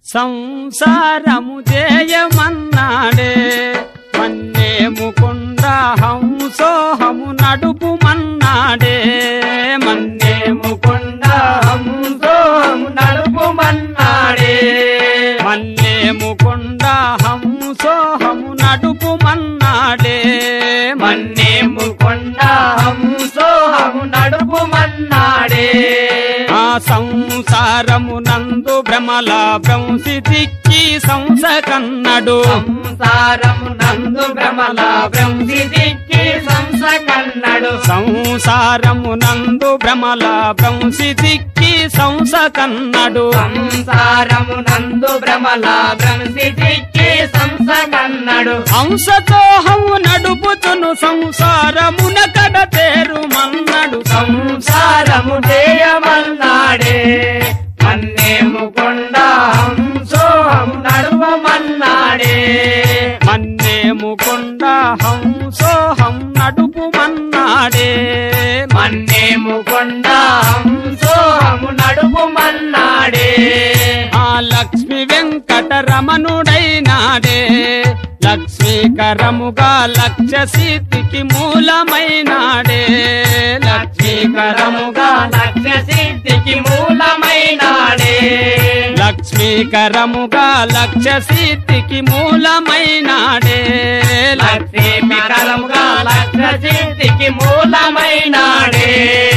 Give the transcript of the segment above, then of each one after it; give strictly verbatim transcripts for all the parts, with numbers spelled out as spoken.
సంసారము చేయమన్నాడే మన్నే ముకుండ హంసోహము నడుపుమన్నాడే మన్నే ముకుండ హంసోహము నడుపుమన్నాడే మన్నే ముకుండ హంసోహము నడుపుమన్నాడే మన్నే ముకుండ హంసోహము నడుపుమన్నాడే ఆ సంసారము నందు భ్రమల భ్రంశిదిక్కి సంసకన్నడు సంసారము నందు భ్రమల భ్రంశిదిక్కి సంసకన్నడు సంసారము నందు భ్రమల భ్రంశిదిక్కి సంసకన్నడు సంసారము నందు భ్రమల భ్రంశిదిక్కి సంసకన్నడు హంసతోహము నడుపుతును సంసారమున కడ తేరుమన్నడు సంసారము చేయమన్నాడే మన్నే ముకుండ హంసోహము నడుపమన్నాడే మన్నే ముకుండ హంసోహం నడుపుమన్నాడే మన్నే ముకుండ హంసోహము నడుపుమన్నాడే ఆ లక్ష్మి వెంకటరమణుడైనాడే లక్ష్మీకరముగా లక్ష్య సిద్ధికి మూలమైనాడే లక్ష్మీకరముగా లక్ష్య సిద్ధికి మూలమైనాడే లక్ష్మీకరముగా లక్ష్య సిద్ధికి మూలమైనాడే లక్ష్మీకరముగా లక్ష్య సిద్ధికి మూలమైనాడే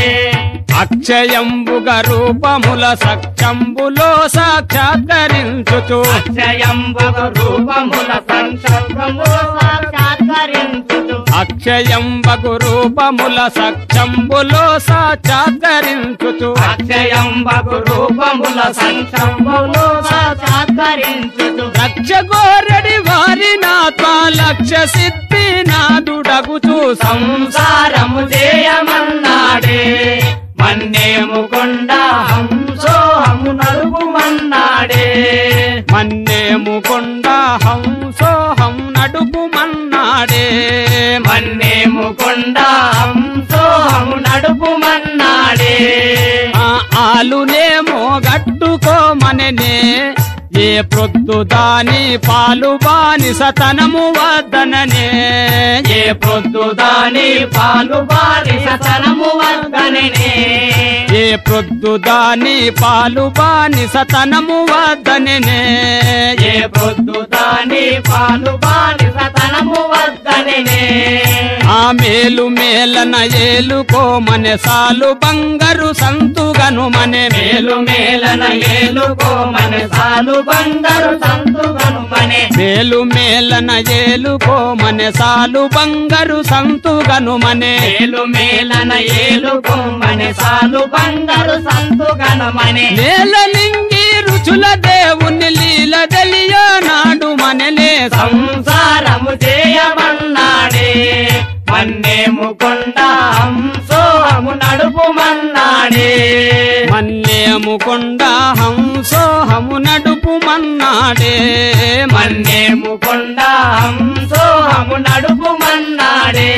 అక్షయంబుగ రూపముల సక్షంబులో సాక్షాత్కరించుచు అక్షయంబుగ రూపముల సంక్షంబులో సాక్షాత్కరించుచు అక్షయంబగు రూపముల సక్షంబులో సాక్షాత్కరించుచు అక్షయంబగు రూపముల సంక్షంబులో సాక్షాత్కరించుచు రక్షగోరడి వారి నాత్మా లక్ష్య సిద్ధి నాదుడగుచు సంసారము చేయమన్నాడే మన్నే ముకుండ హంసోహము నడుపుమన్నాడే మన్నే ముకుండ హంసోహం నడుపుమన్నాడే మన్నే ముకుండ హంసోహము నడుపుమన్నాడే ఆ ఆలునేమో గట్టుకోమననే ఏ ప్రొద్దు దాని పాలు బాని సతనము వద్దననే ఏ ప్రొద్దు దాని పాలు బాని సతనము వద్దననే ఏ ప్రొద్దు దాని పాలు బాని సతనము వద్దననే ఏ ప్రొద్దు దాని పాలు బాని సతనము వద్దననే ఆ మేలు మేలన ఏలుకోమనే సాలు బంగారు సంతుగను మనే మేలు మేలన ఏలుకోమనే సాలు బంగారు సంతుగను మనే మేలు మేలన ఏలుకోమనే సాలు బంగారు సంతుగను మనే మేలు మేలన ఏలుకోమనే సాలు బంగారు సంతుగను మనే నేలలింగి రుచుల దేవుని లీల తెలియ నాడు మనలే సంసారము చేయమన్నాడే మన్నే ముకుండ హంసోహము నడుపుమన్నాడే మన్నే ముకుండ హంసోహము నడుపుమన్నాడే మన్నే ముకుండ హంసోహము నడుపుమన్నాడే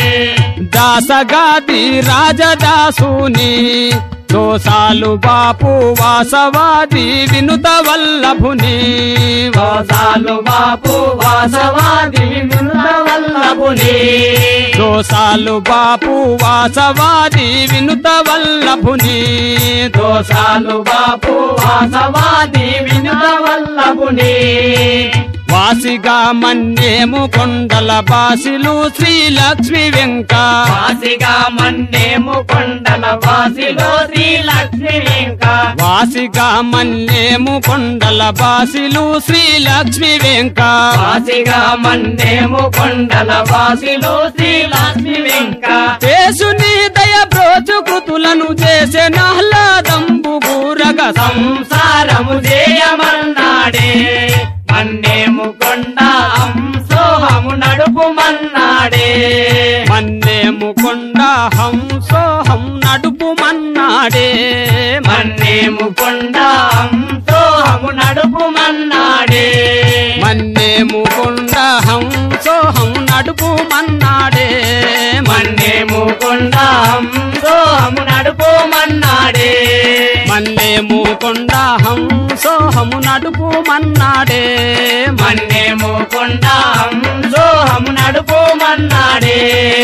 దాసగాది రాజదాసుని దోసాలు బాపు వాసవాది వినుత వల్లభుని దోసాలు బాపు వాసవాది వినుత వల్లభుని దోసాలు బాపు వాసవాది వినుత వల్లభుని దోసాలు బాపు వాసవాది వినుత వల్లభుని వాసిగా మన్నేము కొండల బాసిలు శ్రీలక్ష్మి వెంక వాసిగా మన్నేము కొండల వాసిలో శ్రీలక్ష్మి వెంక వాసిగా మన్నేము కొండల బాసిలు శ్రీలక్ష్మి వెంక వాసిగా మన్నేము కొండల వాసిలో శ్రీలక్ష్మి వెంక చేసుని దయ బ్రోచు కృతులను చేసే నహ్లాదంబు గూరగ సంసారము చేయమన్నాడే మన్నే ముకుండ హంసోహము నడుపుమన్నాడే మన్నే ముకుండ హంసోహం నడుపుమన్నాడే మన్నే ముకుండ హంసోహము నడుపుమన్నాడే మన్నే ముకుండ హంసోహం నడుపుమన్నాడే మన్నే ముకుండ హంసోహము నడుపుమన్నాడే మన్నేము కొండ హంసోహము నడుపు మన్నాడే మన్నేము కొండ హంసోహము నడుపు మన్నాడే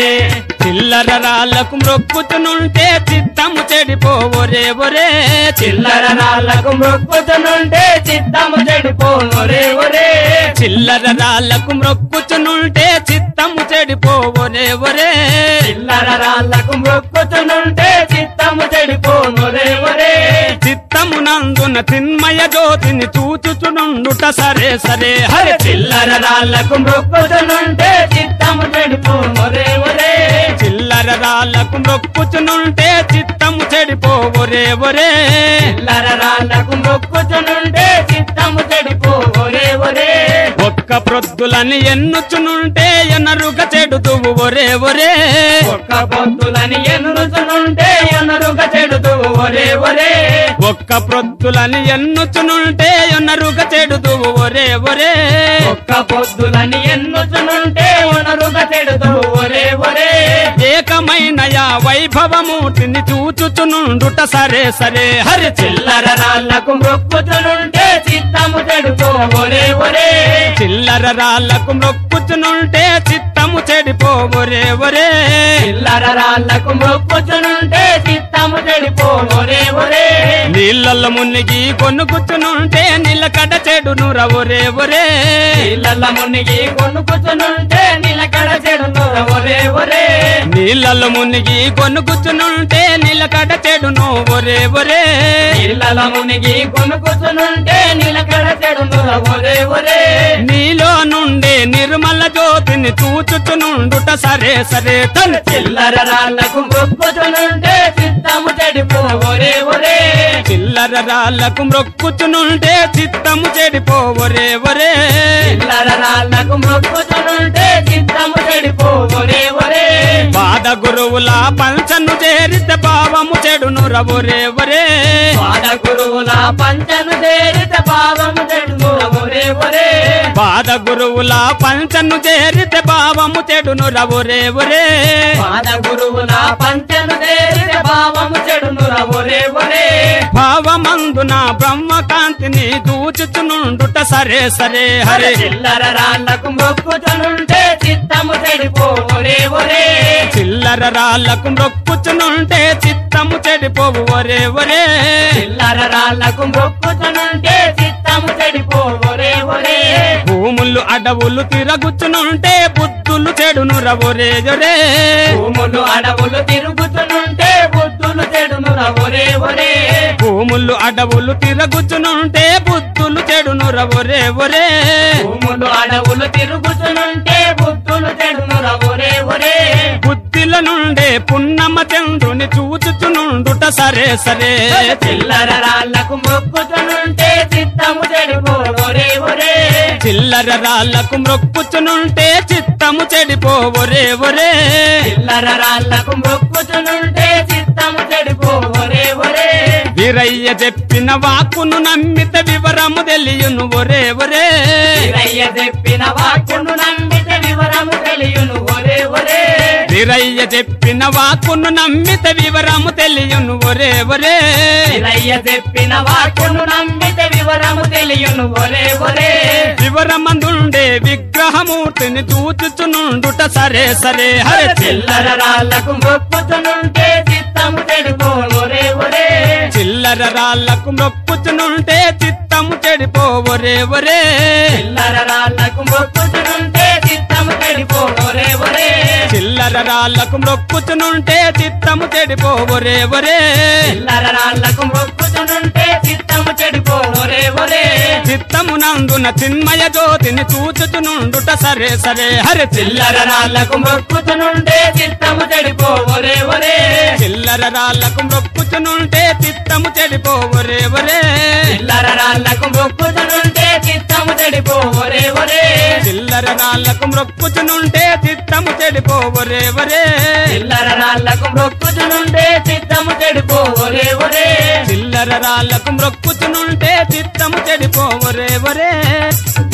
చిల్లర రాళ్లకు మ్రొక్కుతునుంటే చిత్తము చెడిపోవరే ఒరే చిల్లర రాళ్లకు మొక్కుతునుంటే చిత్తము చెడిపోవరే ఒరే చిల్లర రాళ్లకు మ్రొక్కుతునుంటే చిత్తము చెడిపోవరే ఒరే చిల్లర రాళ్లకు మొక్కుతునుంటే చిత్తము చెడిపోవరే ఒరే చిత్తము నందున చిన్మయ జ్యోతిని చూచుచునుండుట సరే సరే హరి చిల్లర రాళ్లకు మొక్కుతునుంటే చిత్తము చెడిపోవరే ఒరే చిల్లర రాళ్లకు మ్రొక్కుచునుంటే చిత్తము చెడిపోవరే ఒరే చిల్లర రాళ్లకు మొక్కుతునుంటే చిత్తము చెడిపోవరే ఒరే ఒక్క ప్రొద్దులని ఎన్నుచునుంటే ఎనరుగ చెడుతువు ఒరే ఒరే ఒక్క పొద్దులని ఎన్నుచునుంటే ఎనరుగ చెడుతూ ఒరే ఒరే ఒక్క ప్రొద్దులని ఎన్నుచునుంటే ఎనరుగ చెడుతువు ఒరే ఒరే ఒక్క పొద్దులని ఎన్నుచునుంటే ఎనరుగ చెడుతూ ఒరే ఒరే ఏకమైన యా వైభవమూర్తిని చూచుచునుండుట సరే సరే హరి చిల్లర రాళ్లకు మొక్కుతునుంటే చిత్తము చెడుకో ఒరే ఒరే చిల్లర రాళ్లకు మొక్కుచునుంటే చిత్తము చెడిపోవరే ఒరే చిల్లర రాళ్లకు మొక్కుతునుంటే చిత్తము చెడిపో ఒరే ఒరే నీళ్ళల్లో మునిగి కొనుక్కుచునుంటే నిలకడ చెడును రవరే ఒరే నీళ్ళ మునిగి కొనుక్కుతునుంటే నిలకడ చెడును ఒరే ఒరే నీళ్ళల్లో మునిగి కొనుక్కుచునుంటే నిలకడ చెడును ఒరే ఒరే నీళ్ళ మునిగి కొనుక్కుతునుంటే నిలకడ చెడును ఒరే ఒరే నీలో నుండి నిర్మల జ్యోతిని చూచుచునుండుట సరే సరే తన చిల్లర రాళ్లకు మొక్కుతునుంటే చిత్తము చెడిపో ఒరే ఒరే చిల్లర రాళ్లకు మ్రొక్కుచునుంటే చిత్తము చెడిపోవరే ఒరే చిల్లర రాళ్లకు మొక్కుతునుంటే చిత్తము చెడిపో ఒరే ఒరే పాద గురువుల పంచను చేరితే భావము చెడును రవరే ఒరే పాద గురువుల పంచను చేరిత పావము చెడును ఒరే ఒరే పాద గురువుల పంచను చేరితే భావము చెడును రవరే ఒరే పాద గురువుల పంచను చేరిత భావము చెడును ఒరే ఒరే భావమందున బ్రహ్మకాంతిని దూచుచునుండుట సరే సరే హరే చిల్లర రాళ్లకు మొక్కుతునుంటే చిత్తము చెడిపో ఒరే ఒరే చిల్లర రాళ్లకు మొక్కుచునుంటే చిత్తము చెడిపోవు ఒరే ఒరే చిల్లర రాళ్లకు మొక్కుతునుంటే చిత్తము చెడిపో ఒరే ఒరే భూములు అడవులు తిరగుచునుంటే బుద్ధులు చెడును రవరే ఒరే భూములు అడవులు తిరుగుతునుంటే బుద్ధులు చెడును ఒరే ఒరే భూములు అడవులు తిరగుచునుంటే బుద్ధులు చెడును రవరే ఒరే భూములు అడవులు తిరుగుతునుంటే బుద్ధులు చెడును ఒరే ఒరే బుద్ధిల నుండే పున్నమ చంద్రుని చూచుచునుండుట సరే సరే చిల్లర రాళ్లకు మొక్కుతునుంటే చిత్తము చెడిపో ఒరే ఒరే చిల్లర రాళ్లకు మ్రొక్కుచునుంటే చిత్తము చెడిపోవరే ఒరే చిల్లర రాళ్లకు మొక్కుతునుంటే చిత్తము చెడిపో ఒరే ఒరే వీరయ్య చెప్పిన వాక్కును నమ్మిత వివరము తెలియను ఒరే ఒరే వీరయ్య చెప్పిన వాక్కును నమ్మితే వివరము తెలియను ఒరే ఒరే వీరయ్య చెప్పిన వాక్కును నమ్మిత వివరము తెలియను ఒరే ఒరే వీరయ్య చెప్పిన వాక్కును నమ్మితే వివరము తెలియను ఒరే ఒరే వివరమందుండే విగ్రహమూర్తిని చూచుచునుండుట సరే సరే హరే చిల్లర రాళ్లకు మొక్కుతునుంటే చిత్తము చెడిపో ఒరే ఒరే చిల్లర రాళ్లకు మొక్కుచునుంటే చిత్తము చెడిపోవరే ఒరే చిల్లర రాళ్లకు మొక్కుతునుంటే చిత్తము చెడిపో ఒరే ఒరే చిల్లర రాళ్లకు మొక్కుచునుంటే చిత్తము చెడిపోవరే ఒరే చిల్లర రాళ్లకు మొక్కుతునుంటే చిత్తము చెడిపో ఒరే ఒరే చిత్తము నందున చిన్మయ జ్యోతిని చూచుచునుండుట సరే సరే హరే చిల్లర రాళ్లకు మొక్కుతునుంటే చిత్తము చెడిపో ఒరే ఒరే చిల్లర రాళ్లకు మొక్కుచునుంటే చిత్తము చెడిపోవరే ఒరే చిల్లర రాళ్లకు మొక్కుతునుంటే చిత్తము చెడిపో ఒరే ఒరే చిల్లర రాళ్లకు మొక్కుచునుంటే చిత్తము చెడిపోవరే ఒరే చిల్లర రాళ్లకు మొక్కుతునుంటే చిత్తము చెడిపో ఒరే ఒరే చిల్లర రాళ్లకు మొక్కుచునుంటే చిత్తము చెడిపోవరే ఒరే